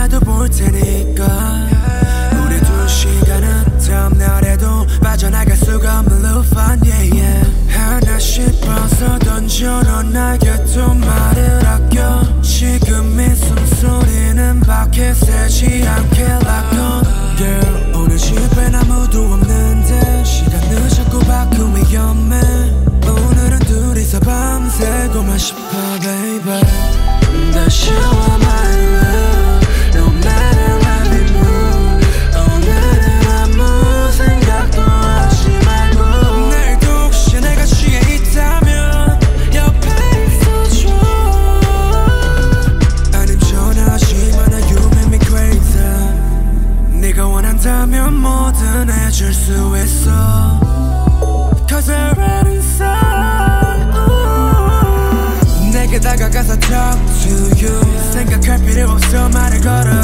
나도 볼 테니까 우리 2시간은 다음날에도 빠져나갈 수가 없는 루판 yeah, yeah. 하나씩 벗어던져 넌 나에게 또 말을 아껴 지금 이 숨소리는 밖에 새지 않게 like girl 오늘 집엔 아무도 없는데 시간 늦었고 바꾸 위험해 오늘은 둘이서 밤새고만 싶어 baby 다시 와 my love No matter what we move 오늘은 아무 생각도 하지 말고 내일도 혹시 내가 취해 있다면 옆에 있어줘 아님 전화하지마 나 you make me crazy 네가 원한다면 뭐든 해줄 수 있어 Cause we're right inside 내게 다가가서 talk to you 생각할 필요 없어 말을 걸어